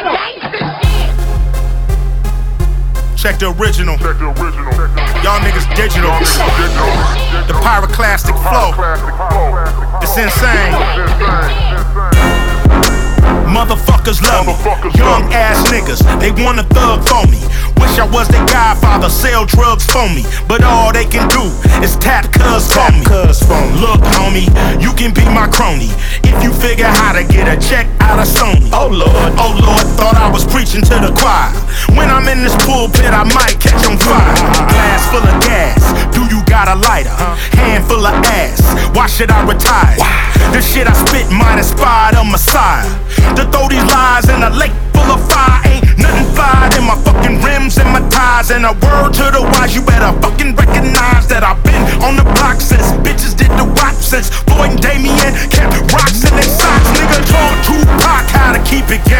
Check the original. Y'all niggas digital. The pyroclastic flow. It's insane. Motherfuckers love me. Young ass niggas, they wanna thug for me. Wish I was their godfather, sell drugs for me. But all they can do is tap cuz for me. Look, homie, you can be my crony if you figure how to get a check out of Sony. Oh Lord, thought I was preaching to the choir. When I'm in this pulpit, I might catch on fire. Glass full of gas, do you got a lighter? Hand full of ass, why should I retire? The shit I spit might inspire a messiah. To throw these lies in a lake full of fire, ain't nothing fired in my fucking rims and my tires. And a word to the wise, you better fucking recognize that I've been on the block since bitches did the rap, since Floyd and Damien kept rocks in their socks. Nigga told Tupac how to keep it gang.